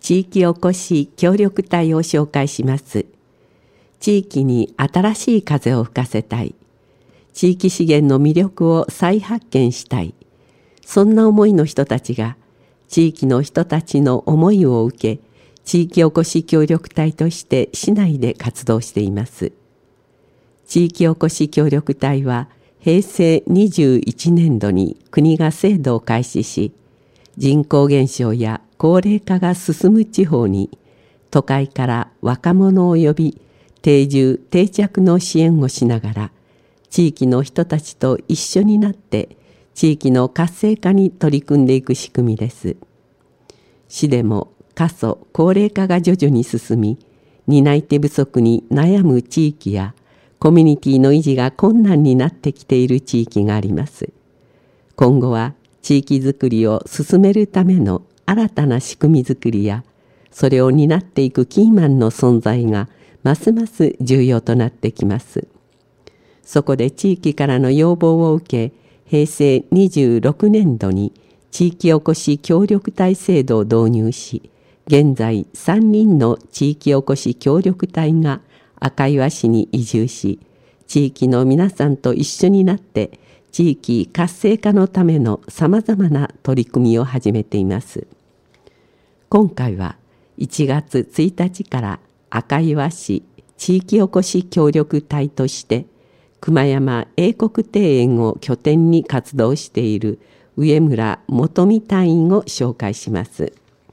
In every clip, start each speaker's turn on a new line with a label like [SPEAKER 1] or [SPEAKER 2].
[SPEAKER 1] 地域おこし協力隊を紹介します。地域に新しい風を吹かせたい。地域資源の魅力を再発見したい。そんな思いの人たちが地域の人たちの思いを受け、地域おこし協力隊として市内で活動しています。地域おこし協力隊は平成21年度に国が制度を開始し、人口減少や高齢化が進む地方に都会から若者を呼び、定住定着の支援をしながら地域の人たちと一緒になって地域の活性化に取り組んでいく仕組みです。市でも過疎高齢化が徐々に進み、担い手不足に悩む地域やコミュニティの維持が困難になってきている地域があります。今後は地域づくりを進めるための新たな仕組みづくりや、それを担っていくキーマンの存在がますます重要となってきます。そこで地域からの要望を受け、平成26年度に地域おこし協力隊制度を導入し、現在3人の地域おこし協力隊が赤岩市に移住し、地域の皆さんと一緒になって地域活性化のためのさまざまな取り組みを始めています。今回は1月1日から赤岩市地域おこし協力隊として熊山英国庭園を拠点に活動している上村元美隊員を紹介します。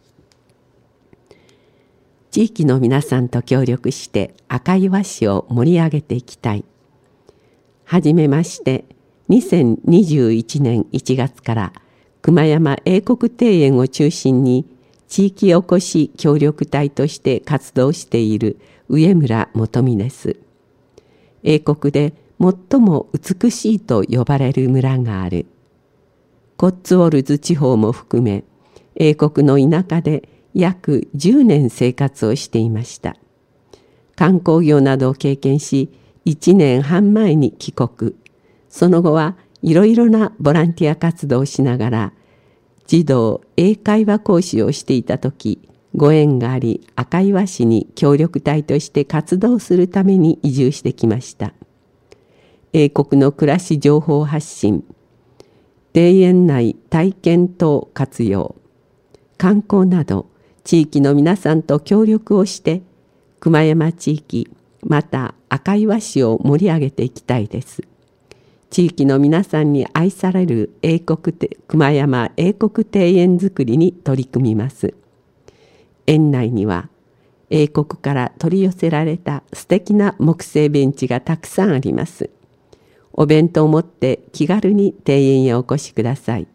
[SPEAKER 1] 地域の皆さんと協力して赤岩市を盛り上げていきたい。はじめまして、2021年1月から熊山英国庭園を中心に地域おこし協力隊として活動している上村元美です。英国で最も美しいと呼ばれる村がある。コッツウォルズ地方も含め、英国の田舎で約10年生活をしていました。観光業などを経験し、1年半前に帰国。その後はいろいろなボランティア活動をしながら、児童英会話講師をしていた時、ご縁があり赤岩市に協力隊として活動するために移住してきました。英国の暮らし情報発信、庭園内体験等活用、観光など地域の皆さんと協力をして熊山地域また赤岩市を盛り上げていきたいです。地域の皆さんに愛される熊山英国庭園づくりに取り組みます。園内には英国から取り寄せられた素敵な木製ベンチがたくさんあります。お弁当を持って気軽に庭園へお越しください。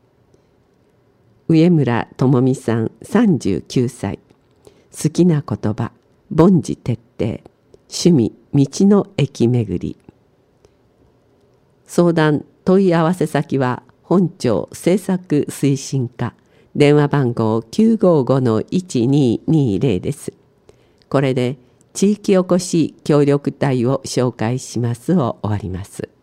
[SPEAKER 1] 上村智美さん39歳。好きな言葉、凡事徹底。趣味、道の駅巡り。相談問い合わせ先は本庁政策推進課、電話番号 955-1220 です。これで地域おこし協力隊を紹介しますを終わります。